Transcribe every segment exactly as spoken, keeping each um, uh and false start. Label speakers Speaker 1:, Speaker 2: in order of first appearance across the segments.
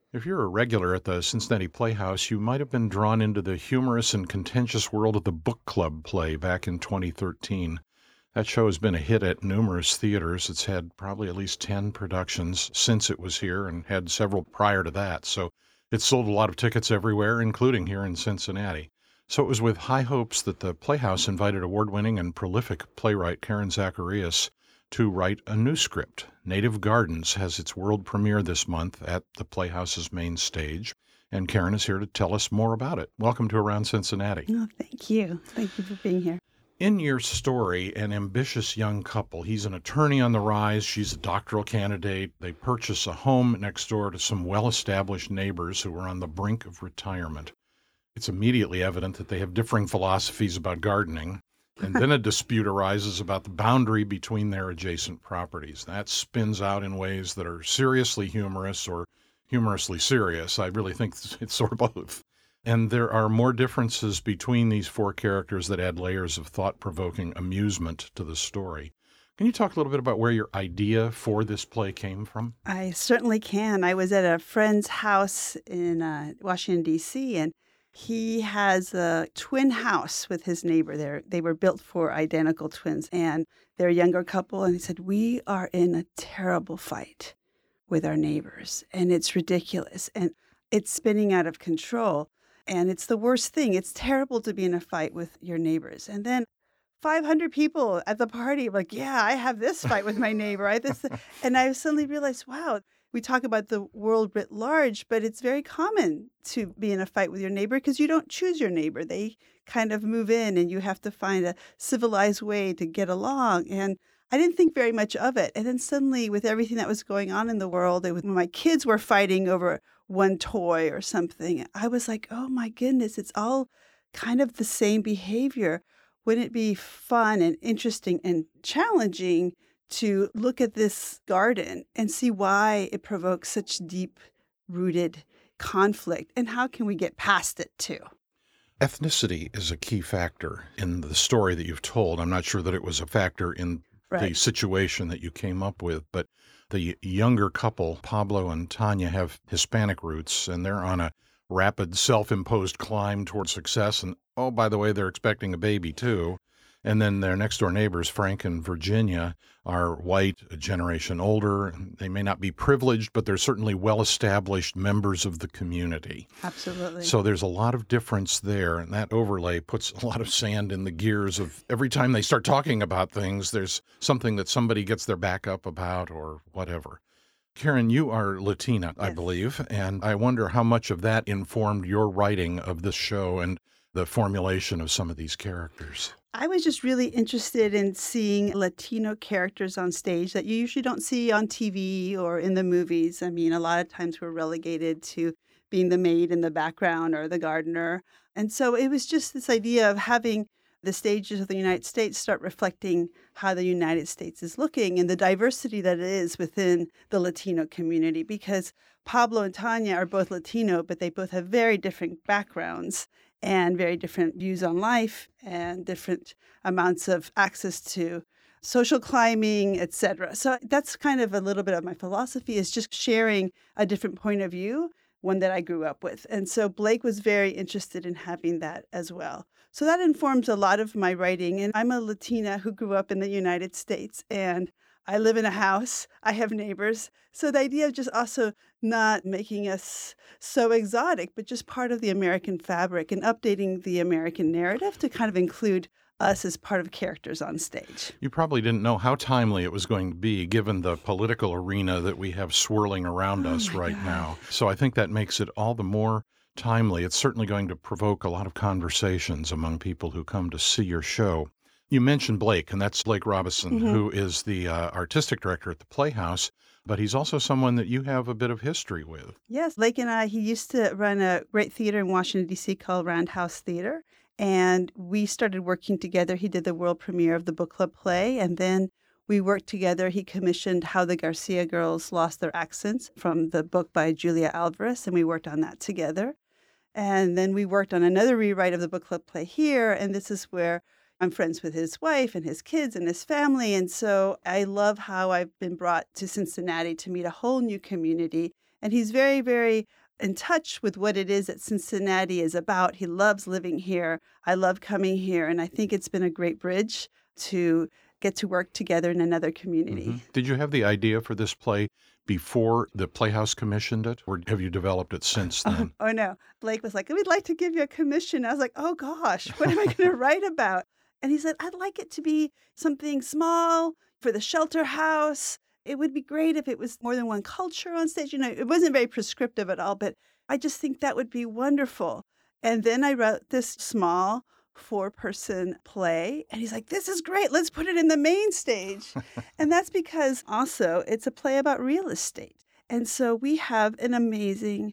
Speaker 1: If you're a regular at the Cincinnati Playhouse, you might have been drawn into the humorous and contentious world of the Book Club play back in twenty thirteen. That show has been a hit at numerous theaters. It's had probably at least ten productions since it was here and had several prior to that. So it's sold a lot of tickets everywhere, including here in Cincinnati. So it was with high hopes that the Playhouse invited award-winning and prolific playwright Karen Zacharias to write a new script. Native Gardens has its world premiere this month at the Playhouse's main stage, and Karen is here to tell us more about it. Welcome to Around Cincinnati.
Speaker 2: Oh, thank you. Thank you for being here.
Speaker 1: In your story, an ambitious young couple, he's an attorney on the rise, she's a doctoral candidate. They purchase a home next door to some well-established neighbors who are on the brink of retirement. It's immediately evident that they have differing philosophies about gardening. And then a dispute arises about the boundary between their adjacent properties. That spins out in ways that are seriously humorous or humorously serious. I really think it's sort of both. And there are more differences between these four characters that add layers of thought-provoking amusement to the story. Can you talk a little bit about where your idea for this play came from?
Speaker 2: I certainly can. I was at a friend's house in uh, Washington, D C, and he has a twin house with his neighbor there. They were built for identical twins, and they're a younger couple. And he said, we are in a terrible fight with our neighbors, and it's ridiculous, and it's spinning out of control, and it's the worst thing. It's terrible to be in a fight with your neighbors. And then five hundred people at the party were like, yeah, I have this fight with my neighbor. I this, and I suddenly realized, wow, we talk about the world writ large, but it's very common to be in a fight with your neighbor because you don't choose your neighbor. They kind of move in and you have to find a civilized way to get along. And I didn't think very much of it. And then suddenly with everything that was going on in the world, and when my kids were fighting over one toy or something, I was like, oh my goodness, it's all kind of the same behavior. Wouldn't it be fun and interesting and challenging to look at this garden and see why it provokes such deep-rooted conflict, and how can we get past it too?
Speaker 1: Ethnicity is a key factor in the story that you've told. I'm not sure that it was a factor in right. the situation that you came up with, but the younger couple, Pablo and Tanya, have Hispanic roots, and they're on a rapid self-imposed climb toward success. And, oh, by the way, they're expecting a baby too. And then their next-door neighbors, Frank and Virginia, are white, a generation older. They may not be privileged, but they're certainly well-established members of the community.
Speaker 2: Absolutely.
Speaker 1: So there's a lot of difference there, and that overlay puts a lot of sand in the gears of every time they start talking about things, there's something that somebody gets their back up about or whatever. Karen, you are Latina, yes. I believe, and I wonder how much of that informed your writing of this show and the formulation of some of these characters.
Speaker 2: I was just really interested in seeing Latino characters on stage that you usually don't see on T V or in the movies. I mean, a lot of times we're relegated to being the maid in the background or the gardener. And so it was just this idea of having the stages of the United States start reflecting how the United States is looking and the diversity that it is within the Latino community, because Pablo and Tanya are both Latino, but they both have very different backgrounds and very different views on life and different amounts of access to social climbing, et cetera. So that's kind of a little bit of my philosophy, is just sharing a different point of view, one that I grew up with. And so Blake was very interested in having that as well. So that informs a lot of my writing. And I'm a Latina who grew up in the United States, and I live in a house. I have neighbors. So the idea of just also not making us so exotic, but just part of the American fabric and updating the American narrative to kind of include us as part of characters on stage.
Speaker 1: You probably didn't know how timely it was going to be, given the political arena that we have swirling around
Speaker 2: oh
Speaker 1: us right
Speaker 2: God.
Speaker 1: now. So I think that makes it all the more timely. It's certainly going to provoke a lot of conversations among people who come to see your show. You mentioned Blake, and that's Blake Robison, mm-hmm. who is the uh, artistic director at the Playhouse, but he's also someone that you have a bit of history with.
Speaker 2: Yes, Blake and I, he used to run a great theater in Washington, D C called Roundhouse Theater, and we started working together. He did the world premiere of the book club play, and then we worked together. He commissioned How the Garcia Girls Lost Their Accents from the book by Julia Alvarez, and we worked on that together. And then we worked on another rewrite of the book club play here, and this is where I'm friends with his wife and his kids and his family. And so I love how I've been brought to Cincinnati to meet a whole new community And he's very, very in touch with what it is that Cincinnati is about. He loves living here. I love coming here. And I think it's been a great bridge to get to work together in another community.
Speaker 1: Mm-hmm. Did you have the idea for this play before the Playhouse commissioned it, or have you developed it since then?
Speaker 2: Oh, no. Blake was like, we'd like to give you a commission. I was like, oh, gosh, what am I going to write about? And he said, I'd like it to be something small for the shelter house. It would be great if it was more than one culture on stage. You know, it wasn't very prescriptive at all, but I just think that would be wonderful. And then I wrote this small four-person play, and he's like, this is great. Let's put it in the main stage. And that's because also it's a play about real estate. And so we have an amazing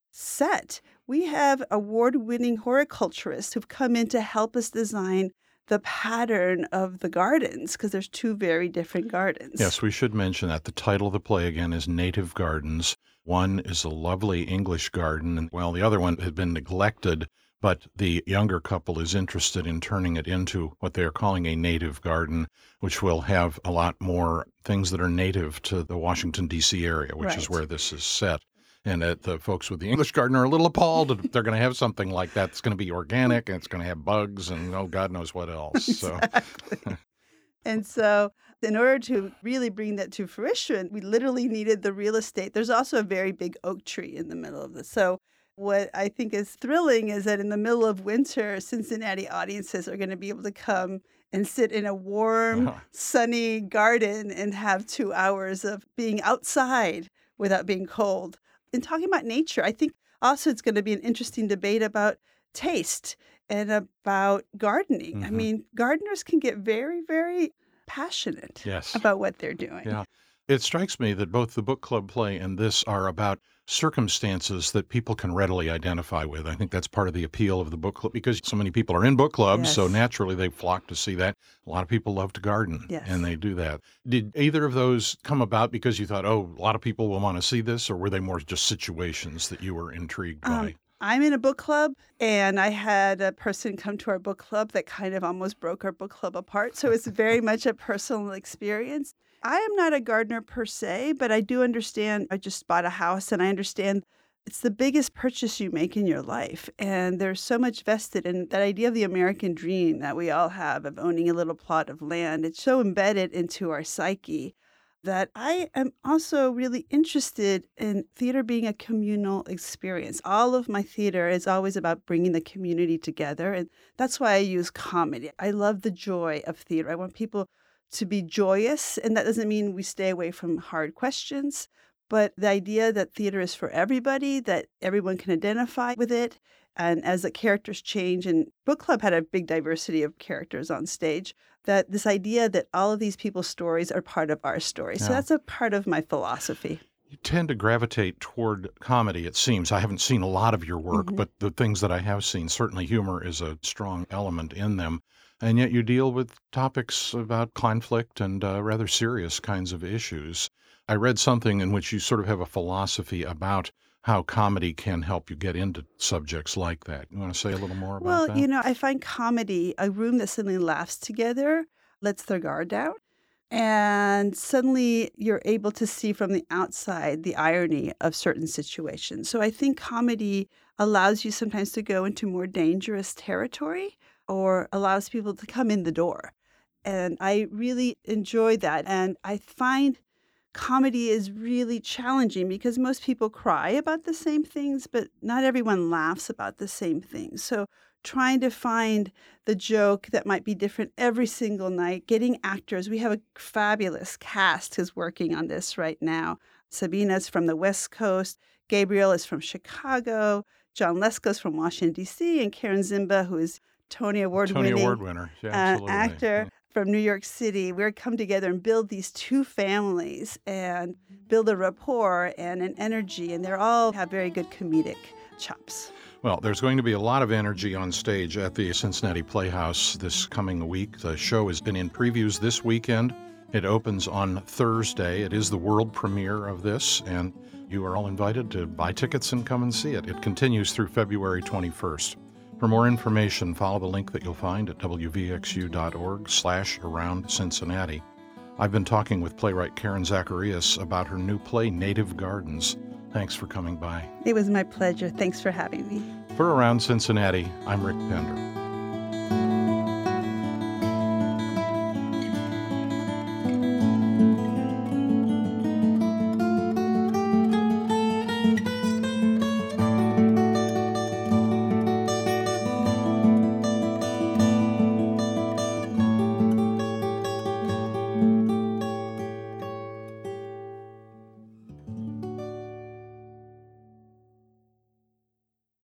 Speaker 2: set. We have award-winning horticulturists who've come in to help us design the pattern of the gardens, because there's two very different gardens.
Speaker 1: Yes, we should mention that the title of the play, again, is Native Gardens. One is a lovely English garden, and while the other one had been neglected, but the younger couple is interested in turning it into what they are calling a native garden, which will have a lot more things that are native to the Washington, D C area, which
Speaker 2: Right.
Speaker 1: is where this is set. And uh, the folks with the English garden are a little appalled that they're going to have something like that. It's going to be organic, and it's going to have bugs, and oh, God knows what else. So,
Speaker 2: Exactly. And so in order to really bring that to fruition, we literally needed the real estate. There's also a very big oak tree in the middle of this. So what I think is thrilling is that in the middle of winter, Cincinnati audiences are going to be able to come and sit in a warm,
Speaker 1: Uh-huh.
Speaker 2: sunny garden and have two hours of being outside without being cold. And talking about nature, I think also it's going to be an interesting debate about taste and about gardening. I
Speaker 1: Mhm.
Speaker 2: mean, gardeners can get very, very passionate
Speaker 1: yes.
Speaker 2: about what they're doing.
Speaker 1: Yeah. It strikes me that both the book club play and this are about circumstances that people can readily identify with. I think that's part of the appeal of the book club because so many people are in book clubs, so
Speaker 2: Yes.
Speaker 1: naturally they flock to see that. A lot of people love to garden,
Speaker 2: Yes.
Speaker 1: and they do that. Did either of those come about because you thought, oh, a lot of people will want to see this, or were they more just situations that you were intrigued by?
Speaker 2: Um, I'm in a book club, and I had a person come to our book club that kind of almost broke our book club apart. So it's very much a personal experience. I am not a gardener per se, but I do understand. I just bought a house, and I understand it's the biggest purchase you make in your life. And there's so much vested in that idea of the American dream that we all have of owning a little plot of land. It's so embedded into our psyche that I am also really interested in theater being a communal experience. All of my theater is always about bringing the community together, and that's why I use comedy. I love the joy of theater. I want people to be joyous, and that doesn't mean we stay away from hard questions, but the idea that theater is for everybody, that everyone can identify with it, and as the characters change, and book club had a big diversity of characters on stage, that this idea that all of these people's stories are part of our story. So
Speaker 1: Yeah.
Speaker 2: that's a part of my philosophy.
Speaker 1: You tend to gravitate toward comedy, it seems. I haven't seen a lot of your work,
Speaker 2: Mhm.
Speaker 1: but the things that I have seen, certainly humor is a strong element in them. And yet you deal with topics about conflict and uh, rather serious kinds of issues. I read something in which you sort of have a philosophy about how comedy can help you get into subjects like that. You want to say a little more about
Speaker 2: Well,
Speaker 1: that?
Speaker 2: you know, I find comedy, a room that suddenly laughs together, lets their guard down. And suddenly you're able to see from the outside the irony of certain situations. So I think comedy allows you sometimes to go into more dangerous territory or allows people to come in the door. And I really enjoy that. And I find comedy is really challenging because most people cry about the same things, but not everyone laughs about the same things. So trying to find the joke that might be different every single night, getting actors. We have a fabulous cast who's working on this right now. Sabina's from the West Coast, Gabriel is from Chicago, John Lesko's from Washington, D C, and Karen Zimba, who is Tony Award
Speaker 1: Tony
Speaker 2: winning
Speaker 1: Award winner. Yeah,
Speaker 2: uh,
Speaker 1: absolutely.
Speaker 2: actor from New York City. We're come together and build these two families and build a rapport and an energy, and they're all have very good comedic chops.
Speaker 1: Well, there's going to be a lot of energy on stage at the Cincinnati Playhouse this coming week. The show has been in previews this weekend. It opens on Thursday. It is the world premiere of this, and you are all invited to buy tickets and come and see it. It continues through February twenty-first. For more information, follow the link that you'll find at w v x u dot org slash around Cincinnati. I've been talking with playwright Karen Zacharias about her new play, Native Gardens, Thanks for coming by.
Speaker 2: It was my pleasure. Thanks for having me.
Speaker 1: For Around Cincinnati, I'm Rick Pender.